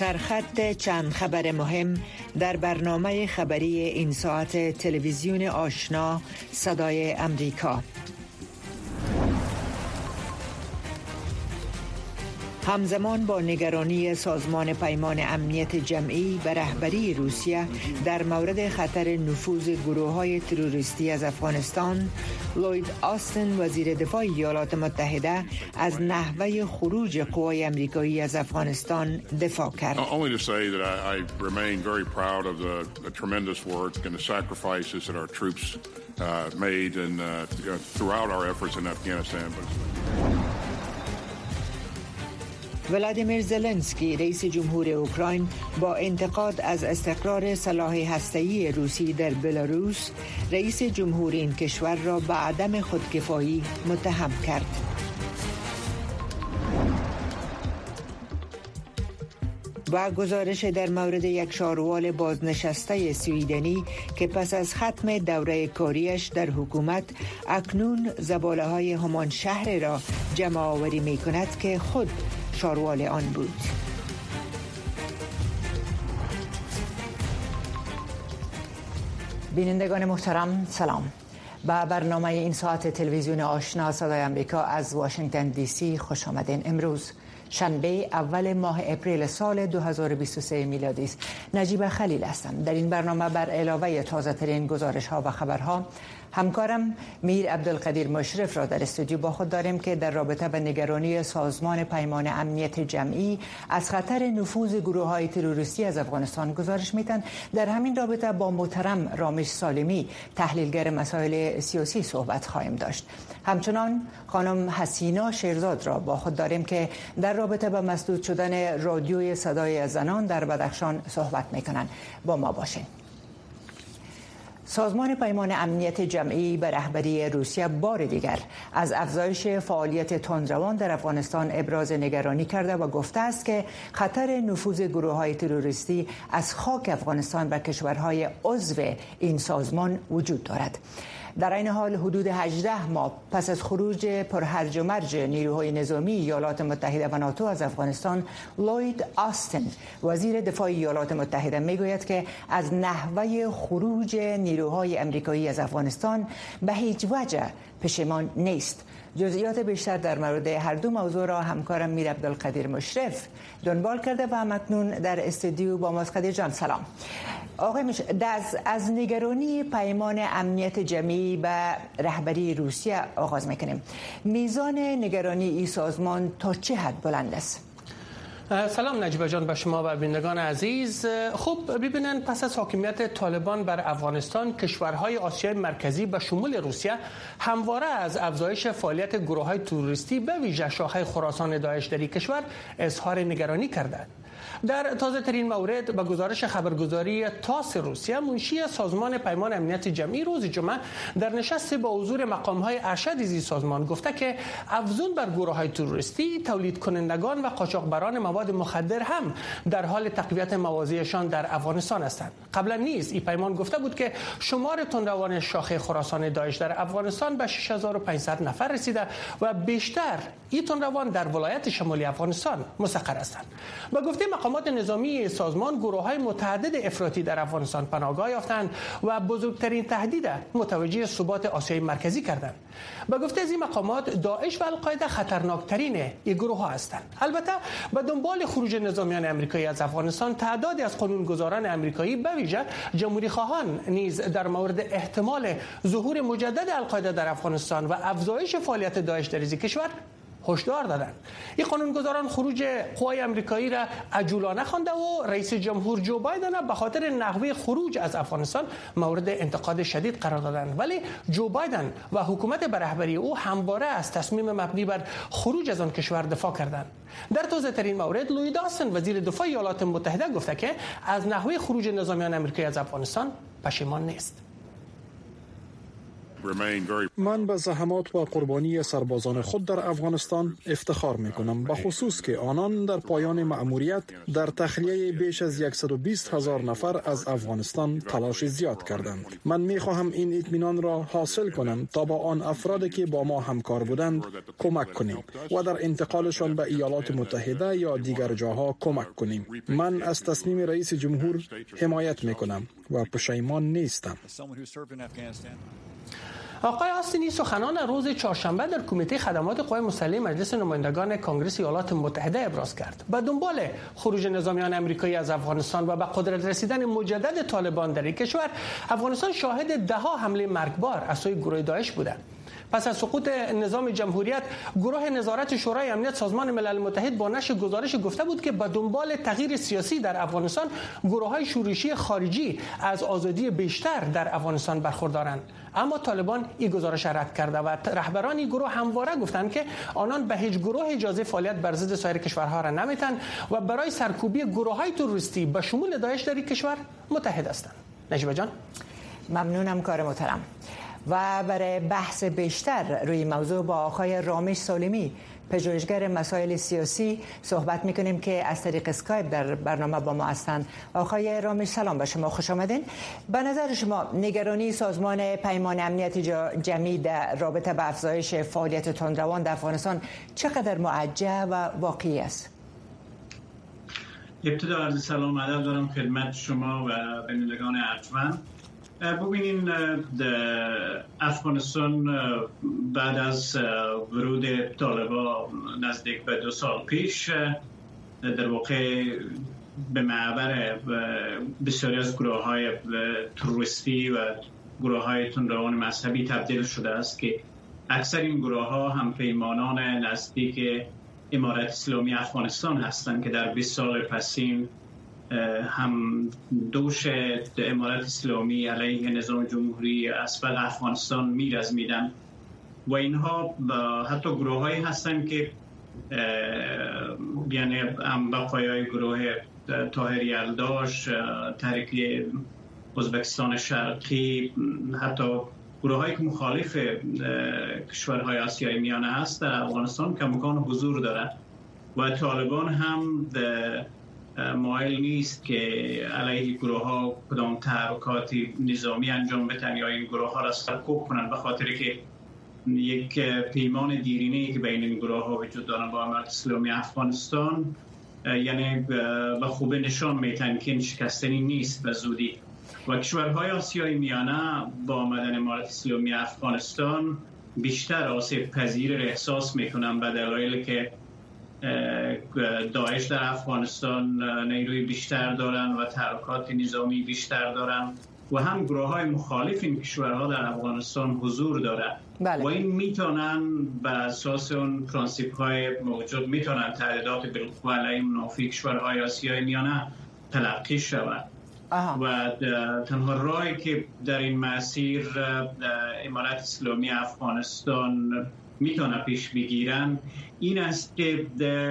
سرخط چند خبر مهم در برنامه خبری این ساعت تلویزیون آشنا صدای امریکا. همزمان با نگرانی سازمان پیمان امنیت جمعی به رهبری روسیه در مورد خطر نفوذ گروه‌های تروریستی از افغانستان، لوید آستن وزیر دفاع ایالات متحده از نحوه خروج قوای آمریکایی از افغانستان دفاع کرد. Only to say that I remain very proud of the tremendous work and the sacrifices that our troops made and throughout our efforts in Afghanistan. ولادیمیر زلنسکی رئیس جمهور اوکراین با انتقاد از استقرار سلاح هسته‌ای روسی در بلاروس، رئیس جمهور این کشور را به عدم خودکفایی متهم کرد. و گزارش در مورد یک شاروال بازنشسته سویدنی که پس از ختم دوره کاریش در حکومت اکنون زباله‌های همان شهر را جمع آوری می کند که خود شاروال آن بود. بینندگان محترم سلام. به برنامه این ساعت تلویزیون آشنا صدای امریکا از واشنگتن دی سی خوش آمدین. امروز شنبه اول ماه اپریل سال 2023 میلادی است. نجیب خلیل هستم. در این برنامه بر علاوه تازه ترین گزارش ها و خبرها همکارم میر عبدالقدیر مشرف را در استودیو با خود داریم که در رابطه با نگرانی سازمان پیمان امنیت جمعی از خطر نفوذ گروه‌های تروریستی از افغانستان گزارش میدن. در همین رابطه با محترم رامش سالمی تحلیلگر مسائل سیاسی صحبت خواهیم داشت. همچنان خانم حسینا شیرزاد را با خود داریم که در رابطه با مسدود شدن رادیوی صدای زنان در بدخشان صحبت میکنن. با ما باشین. سازمان پیمان امنیت جمعی به رهبری روسیه بار دیگر از افزایش فعالیت تندروان در افغانستان ابراز نگرانی کرده و گفته است که خطر نفوذ گروه‌های تروریستی از خاک افغانستان به کشورهای عضو این سازمان وجود دارد. در این حال حدود 18 ماه پس از خروج پرهرج و مرج نیروهای نظامی ایالات متحده و ناتو از افغانستان، لوید آستن وزیر دفاع ایالات متحده میگوید که از نحوه خروج نیروهای آمریکایی از افغانستان به هیچ وجه پشیمان نیست. جزئیات بیشتر در مورد هر دو موضوع را همکارم میر عبدالقدیر مشرف دنبال کرده و مکنون در استودیو با ماست. قدیر جان سلام. آقای مشرف، از نگرانی پیمان امنیت جمعی به رهبری روسیه آغاز میکنیم. میزان نگرانی این سازمان تا چه حد بلند است؟ سلام نجیب جان به شما و بینندگان عزیز. خب ببینن، پس از حاکمیت طالبان بر افغانستان، کشورهای آسیای مرکزی به شمول روسیه همواره از افزایش فعالیت گروه‌های تروریستی به ویژه شاخه خراسان داعش در این کشور اظهار نگرانی کردند. در تازه ترین مورد به گزارش خبرگزاری تاس روسیه، منشی سازمان پیمان امنیت جمعی روز جمعه در نشست با حضور مقام‌های ارشد این سازمان گفته که افزون بر گروه‌های تروریستی، تولید کنندگان و قاچاقبران مواد مخدر هم در حال تقویت مواضعشان در افغانستان هستند. قبلا نیز این پیمان گفته بود که شمار تندروان شاخه خراسان داعش در افغانستان به 6500 نفر رسیده و بیشتر این تندروان در ولایت شمالی افغانستان مستقر هستند. با گفته مقامات نظامی سازمان، گروه‌های متعدد افراطی در افغانستان پناهگاه یافتند و بزرگترین تهدید متوجه ثبات آسیای مرکزی کردند. با گفته از این مقامات، داعش و القاعده خطرناکترین این گروه‌ها هستند. البته به دنبال خروج نظامیان آمریکایی از افغانستان، تعدادی از قانونگذاران آمریکایی به ویژه جمهوری خواهان نیز در مورد احتمال ظهور مجدد القاعده در افغانستان و افزایش فعالیت داعش در این کشور هشدار دادند. این قانونگذاران خروج قوای آمریکایی را عجولانه خوانده و رئیس جمهور جو بایدن به خاطر نحوه خروج از افغانستان مورد انتقاد شدید قرار دادند. ولی جو بایدن و حکومت به رهبری او همواره از تصمیم مبنی بر خروج از آن کشور دفاع کردند. در تازه ترین مورد، لوید آستن وزیر دفاع ایالات متحده گفته که از نحوه خروج نظامیان آمریکایی از افغانستان پشیمان نیست. من به زحمات و قربانی سربازان خود در افغانستان افتخار میکنم، به خصوص که آنان در پایان مأموریت در تخلیه بیش از 120,000 نفر از افغانستان تلاش زیاد کردند. من میخواهم این اطمینان را حاصل کنم تا با آن افرادی که با ما همکار بودند کمک کنیم و در انتقالشان به ایالات متحده یا دیگر جاها کمک کنیم. من از تصمیم رئیس جمهور حمایت میکنم و پشیمان نیستم. آقای آستینی سخنان روز چهارشنبه در کمیته خدمات قوای مسلحه مجلس نمایندگان کنگره ایالات متحده ابراز کرد. به دنبال خروج نظامیان آمریکایی از افغانستان و به قدرت رسیدن مجدد طالبان در این کشور، افغانستان شاهد ده‌ها حمله مرگبار از سوی گروه داعش بوده. پس از سقوط نظام جمهوریت، گروه نظارت شورای امنیت سازمان ملل متحد با نشر گزارش گفته بود که به دنبال تغییر سیاسی در افغانستان، گروه‌های شورشی خارجی از آزادی بیشتر در افغانستان برخوردارند. اما طالبان این گزارش را رد کرده و رهبران این گروه همواره گفتند که آنان به هیچ گروه اجازه فعالیت بر ضد سایر کشورها را نمیتن و برای سرکوبی گروه‌های تروریستی به شمول داعش در این کشور متحد هستند. نجیبه جان، ممنونم کار محترم. و برای بحث بیشتر روی موضوع با آقای رامش سالمی، پژوهشگر مسائل سیاسی، صحبت میکنیم که از طریق اسکایپ در برنامه با ما هستند. آقای رامش، سلام به شما، خوش آمدین. به نظر شما نگرانی سازمان پیمان امنیت جمعی در رابطه به افزایش فعالیت تندروان در افغانستان چقدر موجه و واقعی است؟ ابتدا عرض سلام ادب دارم خدمت شما و بینندگان ارجمند. ببینین، افغانستان بعد از ورود طالبان نزدیک به 2 سال پیش در واقع به معبر بسیاری از گروه‌های تروریستی و گروه‌های تندروان مذهبی تبدیل شده است که اکثر این گروه‌ها هم پیمانان نزدیک امارت اسلامی افغانستان هستند که در 20 سال پسین هم دوش امارت اسلامی علیه نظام جمهوری اسبق افغانستان می‌رزمیدند و اینها حتی گروه‌هایی هستند که یعنی هم بقایای گروه طاهر یلداش، تحریک ازبکستان شرقی، حتی گروه‌هایی که مخالف کشورهای آسیای میانه هست در افغانستان کماکان حضور دارند و طالبان هم مایل نیست که علیه گروه ها کدام تحرکات نظامی انجام بدن یا این گروه ها را سرکوب کنند، به خاطر که یک پیمان دیرینه‌ای که بین این گروه ها وجود دارند با امارت اسلامی افغانستان یعنی به خوبی نشان میتن که این شکستنی نیست به زودی و کشورهای آسیای میانه با آمدن امارت اسلامی افغانستان بیشتر آسیب پذیر احساس میکنن به دلایلی که داعش در افغانستان نیروی بیشتر دارن و تحرکات نظامی بیشتر دارن و هم گروه‌های مخالف این کشورها در افغانستان حضور داره. بله. و این میتونن بر اساس اون پرانسیپ‌های موجود میتونن تهدیدات بالقوه علیه منافی کشورهای آسیای میانه تلقی شود. و تنها راهی که در این مسیر امارت اسلامی افغانستان میتونه پیش بگیرن این است که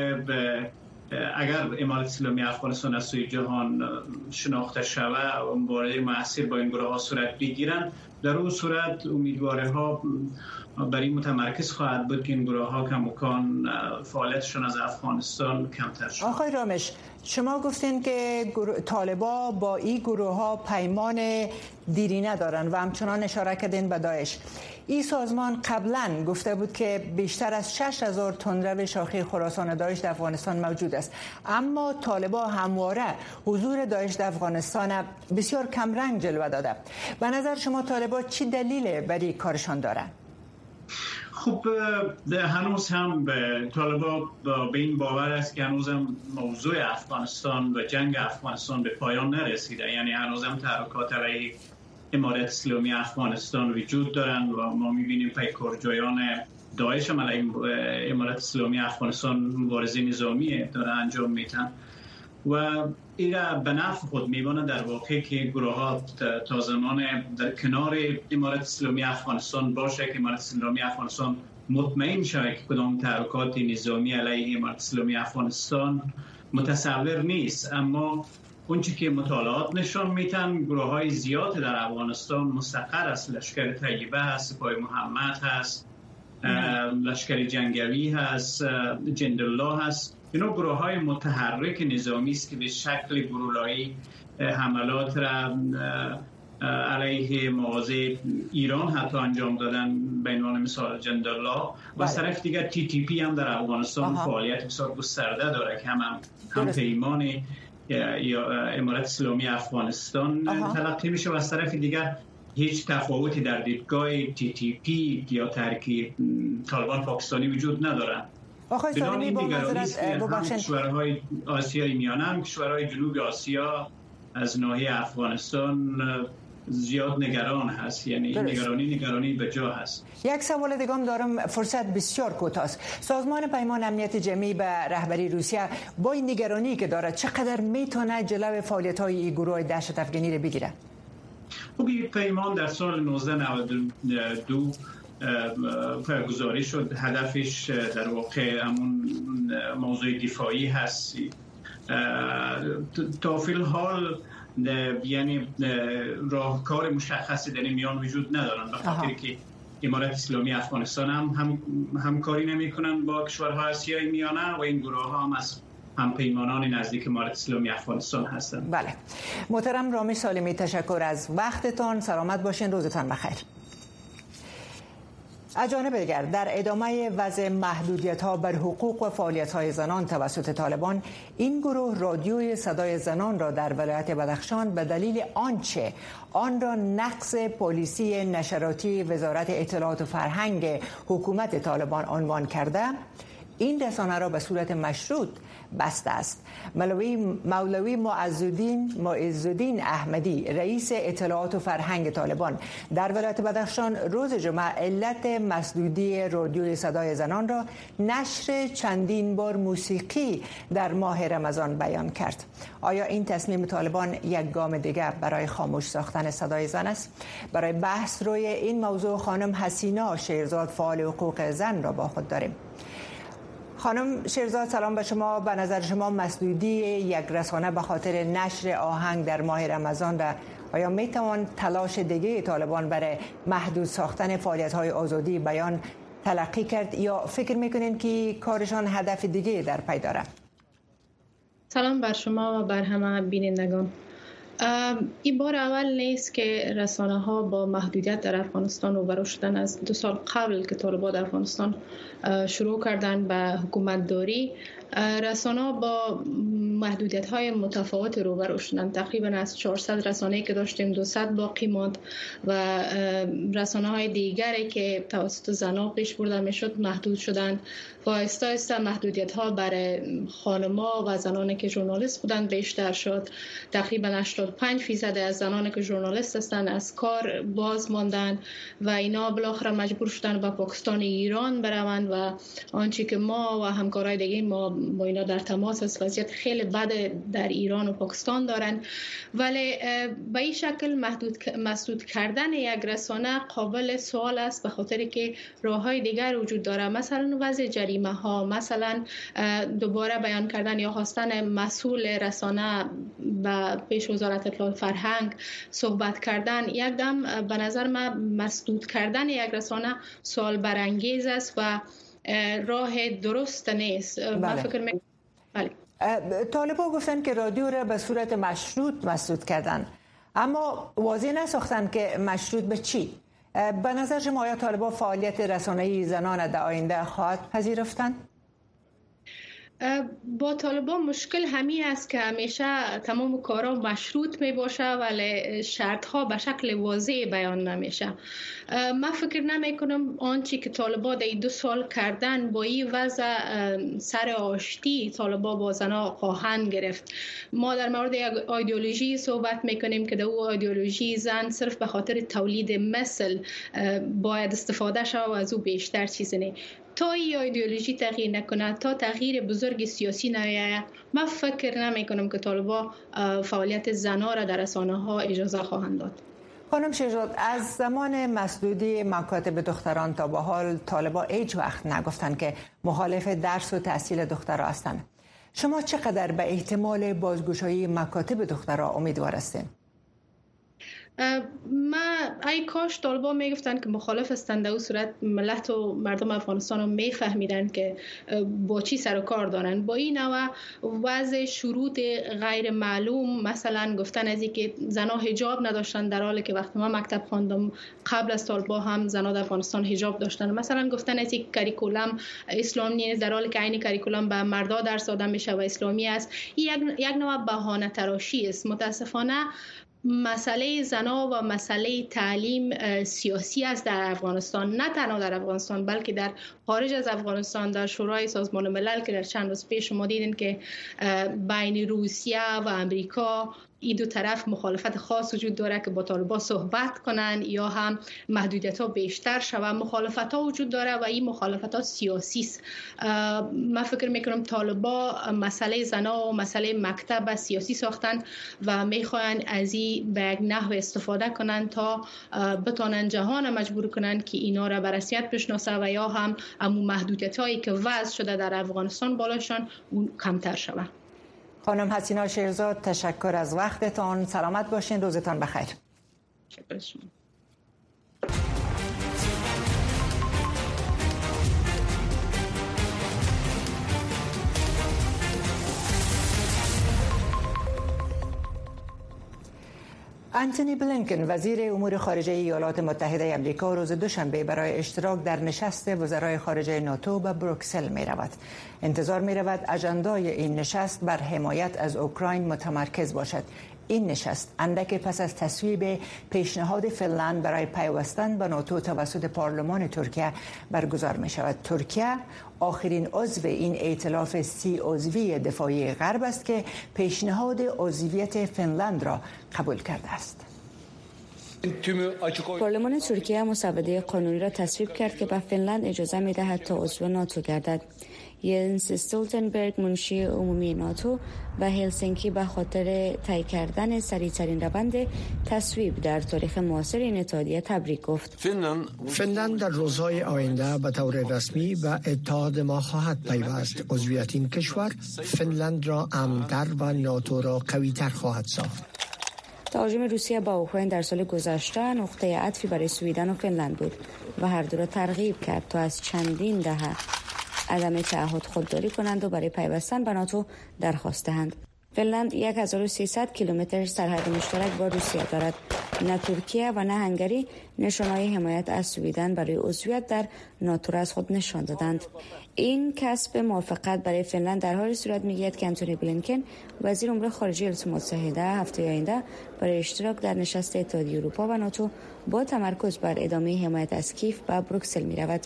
اگر امارت اسلامی افغانستان از سوی جهان شناخته شود و مبارزه مؤثر با این گروه ها صورت بگیرن، در اون صورت امیدواره ها بر این متمرکز خواهد بود که این گروه ها کماکان فعالیتشون از افغانستان کمتر شد. آقای رامش، شما گفتین که طالبا با این گروه ها پیمان دیرینه دارن و همچنان اشاره کردین به داعش. این سازمان قبلا گفته بود که بیشتر از 6,000 تندرو شاخه خراسان داعش در افغانستان موجود است، اما طالبا همواره حضور داعش در افغانستان بسیار کمرنگ جلوه داده. به نظر شما طالبا چی دلیل برای کارشان داره؟ خب هنوز هم طالبا به این باور است که هنوز هم موضوع افغانستان و جنگ افغانستان به پایان نرسیده، یعنی هنوز هم تحرکات علیه امارت اسلامی افغانستان وجود دارند و ما می‌بینیم پیکرجویان داعش هم علیه امارت اسلامی افغانستان مبارزه نظامی داره انجام میدن و این را به نفع خود می‌بینه در واقع که گروه‌ها تا زمان در کنار امارت اسلامی افغانستان باشه که امارت اسلامی افغانستان مطمئن شود که کدام تحرکات نظامی علیه امارت اسلامی افغانستان متصور نیست. اما اونچه که مطالعات نشان میدن گروه‌های زیاد در افغانستان مستقر است. لشکر طیبه هست، سپاه محمد هست، لشکر جنگوی هست، جندالله هست. اینا گروه‌های متحرک نظامی است که به شکل گروه‌ای حملات را علیه مواضع ایران حتی انجام دادن، به عنوان مثال جندالله. و از طرف دیگر TTP هم در افغانستان فعالیت بسیار گسترده داره که هم پیمان یا امارت اسلامی افغانستان تلقی میشه و از طرف دیگر هیچ تفاوتی در دیدگاه TTP یا تحریک طالبان پاکستانی وجود ندارن. آقای سالمی با معذرت هم کشورهای آسیای میانه هم کشورهای جنوب آسیا از ناحیه افغانستان زیاد نگران هست، یعنی نگرانی به جا هست. یک سوال دیگه هم دارم، فرصت بسیار کوتاه است. سازمان پیمان امنیت جمعی به رهبری روسیه با این نگرانی که داره چقدر میتونه جلو فعالیت‌های این گروه دهشت افغانی رو بگیره؟ خب این پیمان در سال 1992 گذاری شد. هدفش در واقع همون موضوع دفاعی هست. تا فی الحال یعنی راهکار مشخصی در این میان وجود ندارن، به خاطر که امارت اسلامی افغانستان هم همکاری نمی‌کنن با کشورهای آسیای میانه و این گروه هم از همپیمانان نزدیک امارت اسلامی افغانستان هستند. بله. محترم رامش سالمی، تشکر از وقتتان. سلامت باشین، روزتان بخیر. از جانب دیگر در ادامه وضع محدودیت‌ها بر حقوق و فعالیت‌های زنان توسط طالبان، این گروه رادیوی صدای زنان را در ولایت بدخشان به دلیل آنچه آن را نقض پلیسی نشراتی وزارت اطلاعات و فرهنگ حکومت طالبان عنوان کرده، این رسانه را به صورت مشروط بسته است. مولوی معزالدین احمدی، رئیس اطلاعات و فرهنگ طالبان در ولایت بدخشان، روز جمعه علت مسدودی رادیوی صدای زنان را نشر چندین بار موسیقی در ماه رمضان بیان کرد. آیا این تصمیم طالبان یک گام دیگر برای خاموش ساختن صدای زن است؟ برای بحث روی این موضوع خانم حسینا شیرزاد، فعال حقوق زن، را با خود داریم. خانم شیرزاد، سلام به شما. به نظر شما مسدودی یک رسانه به خاطر نشر آهنگ در ماه رمضان را آیا میتوان تلاش دیگه طالبان برای محدود ساختن فعالیت‌های آزادی بیان تلقی کرد یا فکر میکنین که کارشان هدف دیگه در پی داره؟ سلام بر شما و بر همه بینندگان. این بار اول نیست که رسانه ها با محدودیت در افغانستان روبرو شدن. از 2 سال قبل که طالبان در افغانستان شروع کردن به حکومت داری، رسانه ها با محدودیت های متفاوت روبرو شدن. تقریبا از 400 رسانه‌ای که داشتیم 200 باقی ماند و رسانه های دیگری که توسط زنان پیش برده میشد محدود شدند و آهسته محدودیت ها برای خانم‌ها و زنانی که ژورنالیست بودند بیشتر شد. تقریبا 85% از زنانی که ژورنالیست هستند از کار باز ماندند و اینا بالاخره مجبور شدند به پاکستان ایران بروند و آنچه که ما و همکارای دیگه ما با اینا در تماس است، وضعیت خیلی بد در ایران و پاکستان دارند. ولی به این شکل مسدود کردن یک رسانه قابل سوال است، به خاطر که راه‌های دیگر وجود داره. مثلا وضع جریمه ها، مثلا دوباره بیان کردن یا خواستن مسئول رسانه به پیش وزارت اطلاعات فرهنگ صحبت کردن، یک دم به نظر من مسدود کردن یک رسانه سوال برانگیز است و راه درست نیست. من فکر بله. طالبان گفتن که رادیو را به صورت مشروط مسدود کردن، اما واضح نساختن که مشروط به چی؟ به نظر شما آیا طالبان فعالیت رسانه‌ای زنان در آینده خواهد پذیرفتند؟ با طالبان مشکل همین است که همیشه تمام کارا مشروط می باشه ولی شرط ها به شکل واضح بیان نمیشه. من فکر نمی کنم آنچه که طالبان در 2 سال کردن با این وضع سر آشتی طالبان با زنها خواهند گرفت. ما در مورد یک ایدئولوژی صحبت میکنیم که در او ایدئولوژی زن صرف به خاطر تولید مثل باید استفاده شود و از او بیشتر چیزی نه. تا این ایدئولوژی تغییر نکنه، تا تغییر بزرگ سیاسی نیاید، من فکر نمی کنم که طالبان فعالیت زنها را در رسانه‌ها اجازه خواهند داد. خانم شیرزاد، از زمان مسدودی مکاتب دختران تا به حال طالبان هیچ وقت نگفتن که مخالف درس و تحصیل دخترها هستند. شما چقدر به احتمال بازگشایی مکاتب دخترها امیدوار هستین؟ ای کاش طالبان میگفتن که مخالف هستند، در اون صورت ملت و مردم افغانستان رو میفهمیدن که با چی سر و کار دارن. با این نوع وضع شروط غیر معلوم، مثلا گفتن از اینکه زنها حجاب نداشتن، در حالی که وقتی من مکتب خواندم قبل از طالبان هم زنها در افغانستان حجاب داشتن. مثلا گفتن از اینکه کریکولم اسلامی نیست، در حالی که عین کریکولم به مردا درس داده میشه و اسلامی است. این یک نوع بهانه تراشی است. متاسفانه مسئله زنها و مسئله تعلیم سیاسی است در افغانستان، نه تنها در افغانستان بلکه در خارج از افغانستان. در شورای سازمان ملل که در چند روز پیش شما دیدین که بین روسیه و امریکا این دو طرف مخالفت خاص وجود داره که با طالبان صحبت کنن یا هم محدودیت ها بیشتر شود. مخالفت ها وجود داره و این مخالفت ها سیاسی است. من فکر میکنم طالبان مسئله زنا و مسئله مکتب سیاسی ساختن و میخواین از این به یک نحو استفاده کنن تا بتونن جهان مجبور کنن که اینا را به رسمیت بشناسه و یا هم امو محدودیت هایی که وضع شده در افغانستان بالاشان اون کمتر شود. خانم حسینا شیرزاد، تشکر از وقتتان. سلامت باشین، روزتان بخیر. تشکر شما. انتونی بلینکن وزیر امور خارجه ایالات متحده آمریکا روز دوشنبه برای اشتراک در نشست وزرای خارجه ناتو به بروکسل می رود. انتظار می رود اجندای این نشست بر حمایت از اوکراین متمرکز باشد. این نشست اندک پس از تصویب پیشنهاد فنلند برای پیوستن به ناتو توسط پارلمان ترکیه برگزار می شود. ترکیه آخرین عضو این ائتلاف 30 عضوی دفاعی غرب است که پیشنهاد عضویت فنلند را قبول کرده است. پارلمان ترکیه مسوده قانونی را تصویب کرد که به فنلند اجازه می دهد تا عضو ناتو گردد. ینس استولتنبرگ منشی عمومی ناتو و هلسینکی به خاطر طی کردن سریعترین روند تصویب در تاریخ معاصر این اتحادیه تبریک گفت. فنلند در روزهای آینده به طور رسمی به اتحاد ما خواهد پیوست. عضویت این کشور فنلند را امن‌تر و ناتو را قوی‌تر خواهد ساخت. تهاجم روسیه با اوکراین در سال گذشته نقطه عطفی برای سویدن و فنلند بود و هر دو را ترغیب کرد تا از چندین دهه عدم تعهد خودداری کنند و برای پیوستن به ناتو درخواست دهند. فنلند 1300 کیلومتر سرحد مشترک با روسیه دارد. نه ترکیه و نه هنگری نشانهای حمایت از سویدن برای عضویت در ناتو را از خود نشان دادند. این کسب موافقت برای فنلند در حال صورت می‌گیرد که انتونی بلینکن وزیر امور خارجه ایالات متحده هفته آینده برای اشتراک در نشست اتحادیه اروپا و ناتو با تمرکز بر ادامه حمایت از کیف به بروکسل می‌رود.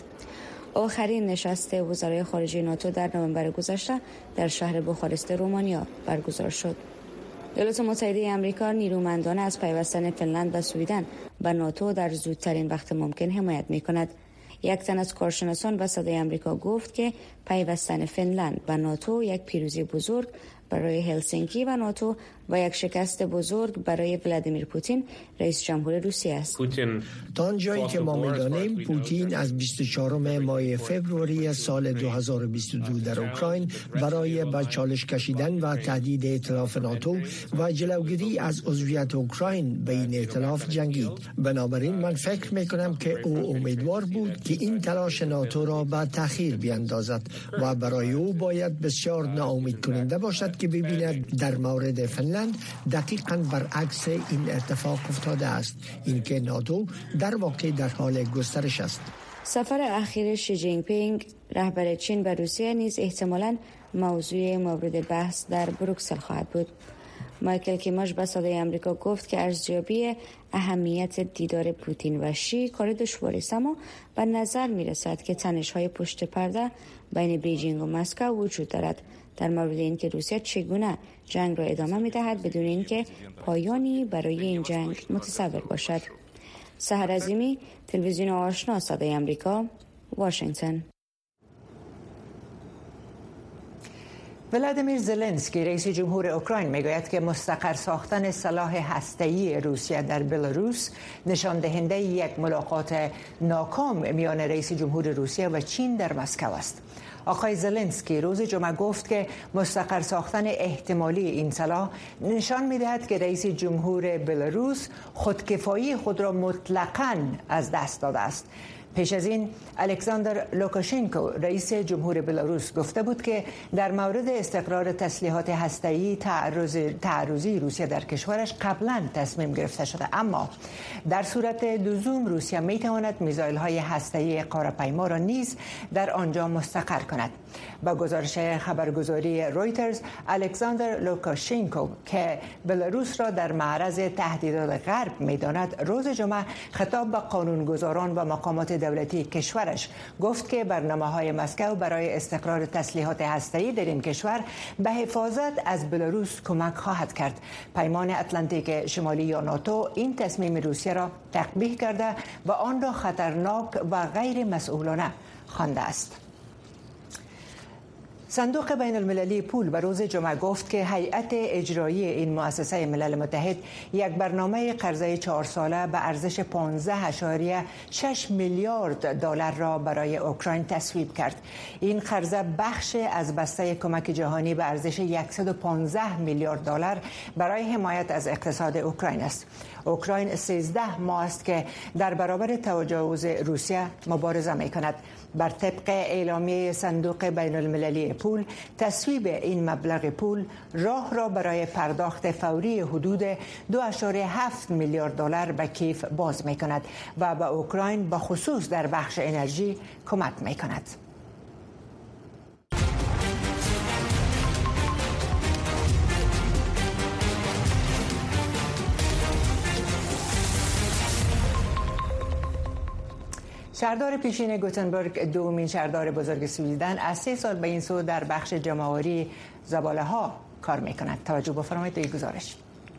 آخرین نشست وزرای خارجه ناتو در نوامبر گذشته در شهر بخارست رومانیا برگزار شد. ایالات متحده آمریکا نیرومندانه از پیوستن فنلند و سویدن به ناتو در زودترین وقت ممکن حمایت می‌کند. یک تن از کارشناسان و صدای آمریکا گفت که پیوستن فنلند به ناتو یک پیروزی بزرگ برای هلسینکی و ناتو و یک شکست بزرگ برای ولادیمیر پوتین رئیس جمهور روسیه است. تا آنجایی که ما می‌دانیم پوتین از 24 ماه فوریه سال 2022 در اوکراین برای به چالش کشیدن و تهدید ائتلاف ناتو و جلوگیری از عضویت اوکراین به این ائتلاف جنگید. بنابراین من فکر می‌کنم که او امیدوار بود که این تلاش ناتو را به تأخیر بیاندازد و برای او باید بسیار ناامید کننده باشد که ببیند در مورد فنلند دقیقاً برعکس این اتفاق افتاده است، اینکه ناتو در واقع در حال گسترش است. سفر اخیر شی جین پینگ رهبر چین به روسیه نیز احتمالاً موضوع مورد بحث در بروکسل خواهد بود. مایکل کیماش به صدای آمریکا گفت که ارزیابی اهمیت دیدار پوتین و شی کار دشواری است، اما به نظر می رسد که تنش‌های پشت پرده بین بیجینگ و مسکو وجود دارد در مورد اینکه روسیه چگونه جنگ را ادامه می دهد بدون اینکه پایانی برای این جنگ متصور باشد. سحر عظیمی، تلویزیون آشنا، صدای آمریکا، واشنگتن. ولادیمیر زلنسکی رئیس جمهور اوکراین میگوید که مستقر ساختن سلاح هسته‌ای روسیه در بلاروس نشان دهنده یک ملاقات ناکام میان رئیس جمهور روسیه و چین در مسکو است. آقای زلنسکی روز جمعه گفت که مستقر ساختن احتمالی این سلاح نشان می‌دهد که رئیس جمهور بلاروس خودکفایی خود را مطلقاً از دست داده است. پیش از این الکساندر لوکاشنکو رئیس جمهور بلاروس گفته بود که در مورد استقرار تسلیحات هسته‌ای تعرضی روسیه در کشورش قبلا تصمیم گرفته شده، اما در صورت لزوم روسیه میتواند میزایل‌های هسته‌ای قاره‌پیما را نیز در آنجا مستقر کند. با گزارش خبرگزاری رویترز، الکساندر لوکاشنکو که بلاروس را در معرض تهدیدات غرب می‌داند، روز جمعه خطاب به قانونگذاران و مقامات دولتی کشورش گفت که برنامه‌های مسکو برای استقرار تسلیحات هسته‌ای در این کشور به حفاظت از بلاروس کمک خواهد کرد. پیمان اتلانتیک شمالی یا ناتو این تصمیم روسیه را تقبیح کرده و آن را خطرناک و غیر مسئولانه خوانده است. صندوق بین المللی پول به روز جمعه گفت که هیئت اجرایی این مؤسسه ملل متحد یک برنامه قرضه 4 ساله به ارزش 15.6 میلیارد دلار را برای اوکراین تصویب کرد. این قرضه بخش از بسته کمک جهانی به ارزش 115 میلیارد دلار برای حمایت از اقتصاد اوکراین است. اوکراین 13 ماه است که در برابر تجاوز روسیه مبارزه می‌کند. بر طبق اعلامیه صندوق بین المللی پول، تصویب این مبلغ پول راه را برای پرداخت فوری حدود 2.7 میلیارد دلار به کیف باز می‌کند و به اوکراین به خصوص در بخش انرژی کمک می‌کند. شهردار پیشین گوتنبرگ دومین شهردار بزرگ سوئیدن از 3 سال به این سو در بخش جمع‌آوری زباله‌ها کار می‌کند. توجه بفرمایید به این گزارش.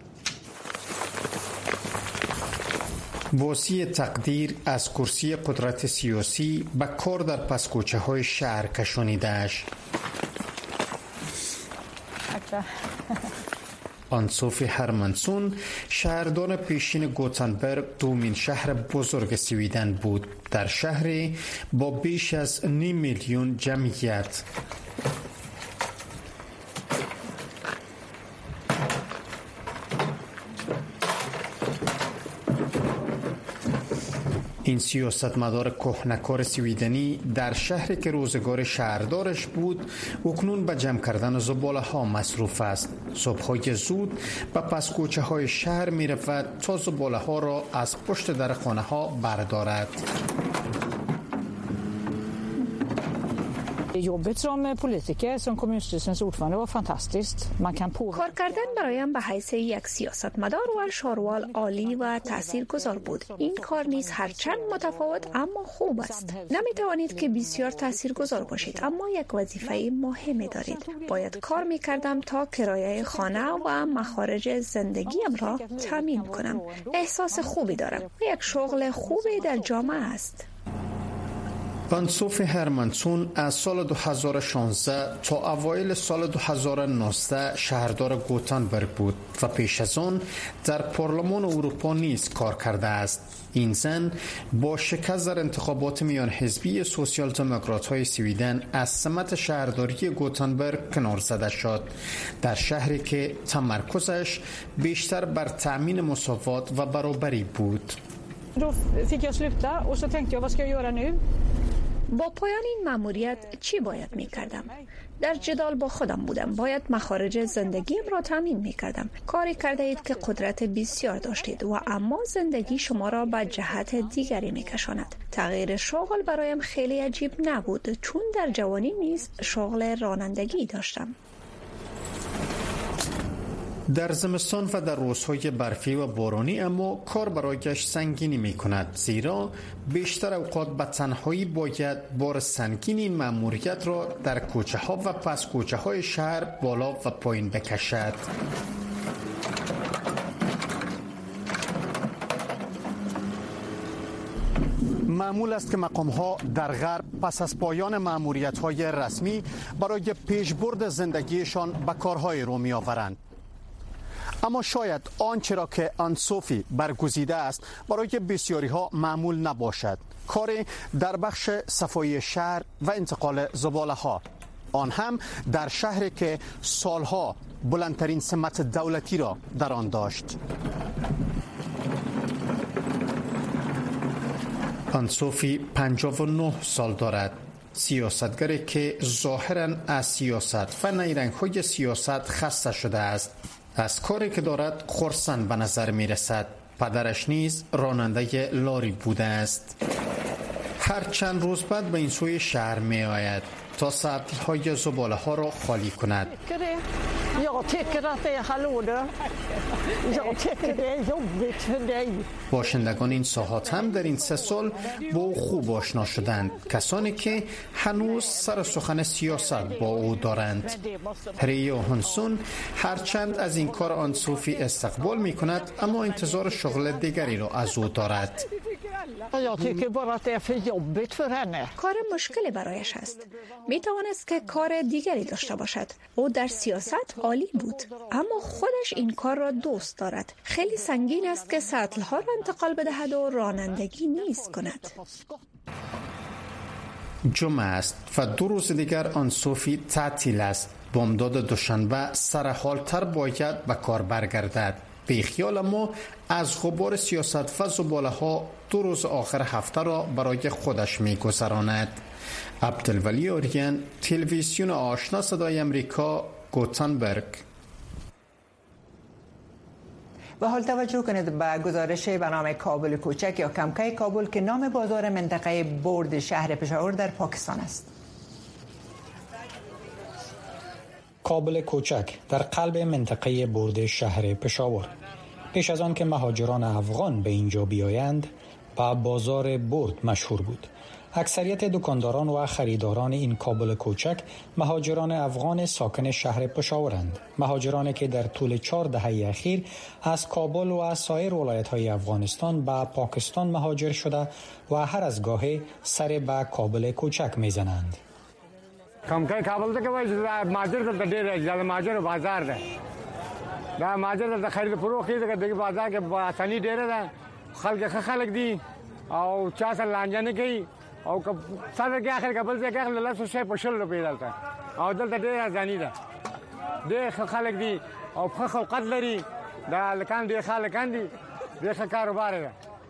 واسی تقدیر از کرسی قدرت سیاسی به کار در پس‌کوچه‌های شهر کشانیده‌اش. آنسوفی هرمانسون شهردار پیشین گوتنبرگ دومین شهر بزرگ سوئیدن بود، در شهری با بیش از 9 میلیون جمعیت. این سیاستمدار کهنه‌کار سوئیدنی در شهری که روزگار شهردارش بود اکنون به جمع کردن زباله‌ها مصروف است. صبح‌های زود به پس‌کوچه‌های شهر می‌رود تا زباله‌ها را از پشت در خانه‌ها بردارد. Jobbet som politiker, som kommunstyrelsens ordförande var fantastiskt. Man kan påverka. کار کردن برایم به حیث یک سیاستمدار و شاروال عالی و تاثیرگذار بود. این کار نیز هرچند متفاوت اما خوب است. نمی‌توانید که بسیار تاثیرگذار باشید، اما یک وظیفه مهم دارید. باید کار می‌کردم تا کرایه خانه و مخارج زندگیم را تامین کنم. احساس خوبی دارم. یک شغل خوبی در جامعه است. آنسوفی هرمانسون از سال 2016 تا اوایل سال 2019 شهردار گوتنبرگ بود و پیش از آن در پارلمان اروپا نیز کار کرده است. این زن با شکست در انتخابات میان حزبی سوسیال دموکرات‌های سوئیدن از سمت شهرداری گوتنبرگ کنار زده شد، در شهری که تمرکزش بیشتر بر تأمین مساوات و برابری بود. Då fick jag sluta och så tänkte jag vad ska jag göra nu? با پایان این مأموریت چی باید می‌کردم؟ در جدال با خودم بودم. باید مخارج زندگیم را تامین می‌کردم. کاری کرده اید که قدرت بسیار داشتید و اما زندگی شما را به جهت دیگری می‌کشاند. تغییر شغل برایم خیلی عجیب نبود، چون در جوانی نیز شغل رانندگی داشتم. در زمستان و در روزهای برفی و بارانی اما کار برایش سنگینی می کند، زیرا بیشتر اوقات به تنهایی باید بار سنگین این مأموریت را در کوچه ها و پس کوچه های شهر بالا و پایین بکشد. معمول است که مقام‌ها در غرب پس از پایان مأموریت‌های رسمی برای پیشبرد زندگیشان به کارهای رو می‌آورند. اما شاید آنچه را که آنسوفی برگزیده است برای بسیاری ها معمول نباشد. کار در بخش صفایی شهر و انتقال زباله ها، آن هم در شهری که سالها بلندترین سمت دولتی را در آن داشت. آنسوفی 59 سال دارد. سیاستگری که ظاهراً از سیاست و نیرنگ‌های سیاست خسته شده است. از کاری که دارد خرسند به نظر می رسد. پدرش نیز راننده لاری بوده است. هر چند روز بعد به این سوی شهر می آید تا سطل‌های زباله ها را خالی کند. باشندگان این ساحات هم در این 3 سال با او خوب آشنا شدند. کسانی که هنوز سر سخن سیاست با او دارند. ریو هانسون هرچند از این کار آنسوفی استقبال می کند اما انتظار شغل دیگری را از او دارد. کار مشکلی برایش است. می توانست که کار دیگری داشته باشد. او در سیاست عالی بود اما خودش این کار را دوست دارد. خیلی سنگین است که سطل‌ها را انتقال بدهد و رانندگی نیز کند. جمعه است و 2 روز دیگر آنسوفی تعطیل است. بامداد دوشنبه سرحالتر باید به کار برگردد. بیخیال ما از غبار سیاست و زباله ها 2 روز آخر هفته را برای خودش می گذراند. عبدالولی اوریان، تلویزیون آشنا صدای امریکا، گوتنبرگ. به حال توجه کنید به گزارش به نام کابل کوچک یا کمکه کابل که نام بازار منطقه برد شهر پشاور در پاکستان است. کابل کوچک در قلب منطقه برد شهر پشاور. پیش از آن که مهاجران افغان به اینجا بیایند، به بازار برد مشهور بود. اکثریت دکانداران و خریداران این کابل کوچک مهاجران افغان ساکن شهر پشاورند. مهاجرانی که در طول 4 دهه اخیر از کابل و از سایر ولایت‌های افغانستان به پاکستان مهاجر شده و هر از گاهی سر به کابل کوچک میزنند. کمکه کابل ته کوي چې ماجر ته ډېر ځل ماجر بازار ده دا ماجر ته خرید فروخت د بازار کې اساني ډېره ده خلک دي او چا سره لانجه نه کوي او څنګه کې اخر کابل ته کې له 100 په 100 روپۍ دلته او دلته ډېر ځاني ده ډېر خلک دي او په خلقت لري دا لکان ډېر خلک دي ډېر کاروبار ده.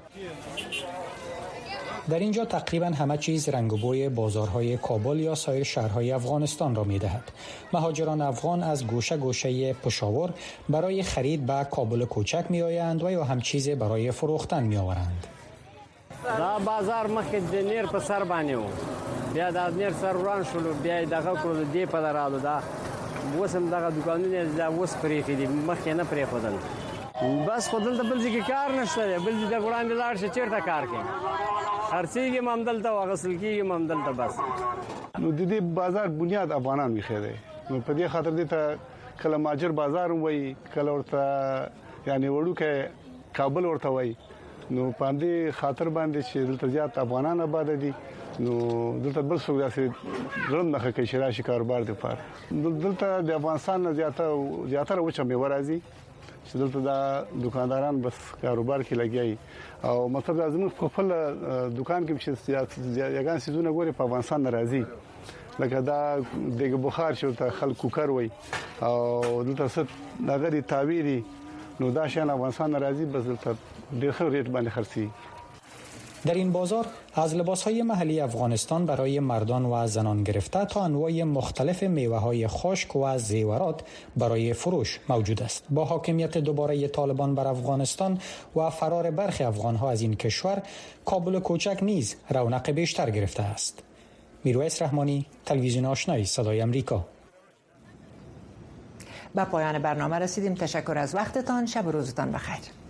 در اینجا تقریبا همه چیز رنگ و بوی بازارهای کابل یا سایر شهرهای افغانستان را می‌دهد. مهاجران افغان از گوشه گوشه پشاور برای خرید به کابل کوچک می‌آیند و یا هم چیز برای فروختن می‌آورند. دا بازار مخکې د نیر په سر باندې و بیا د نیر سر وران شول بیا دغه کړو دی په درالو دا وسم دغه دکانونه دا وس پرې کړي مخکې نه پرې خدل بس خدل ته بل ځکه کار نشته بل دې وړاندې لاړ شي چیرته کار کوي خرڅيږي ممدل ته واغسل کیږي ممدل ته بس نو د دې بازار بنیاد افغانان ویخه دی نو په دې خاطر دې ته کله ماجر بازار وای کله ورته یعنی وړوکه کابل ورته وای نو پاندې خاطر باندې چې دلته زیات افغانان آباد دي نو دلته بل څه داسې ځل نه کوي چې راشي کاروبار دی پر دلته د افغانستان نه زیاتره وچه میوه راځي چې دلته دا دکانداران بس کاروبار کې لګیایي او مطلب لازم په خپل دکان کې چې یګان سيزونه ګوري په افغانستان ناراضي لکه دا د بخار شو ته خلک کوکر وای او دلته ست نغری تعبیری نو دا شان افغانستان ناراضي بس دلته ډېر ښه ریټ باندې خرڅي. در این بازار از لباس‌های محلی افغانستان برای مردان و زنان گرفته تا انواع مختلف میوه‌های خشک و زیورات برای فروش موجود است. با حاکمیت دوباره طالبان بر افغانستان و فرار برخی افغان‌ها از این کشور، کابل کوچک نیز رونق بیشتر گرفته است. میرویس رحمانی، تلویزیون آشنایی صدای آمریکا. به پایان برنامه رسیدیم. تشکر از وقتتان. شب و روزتان بخیر.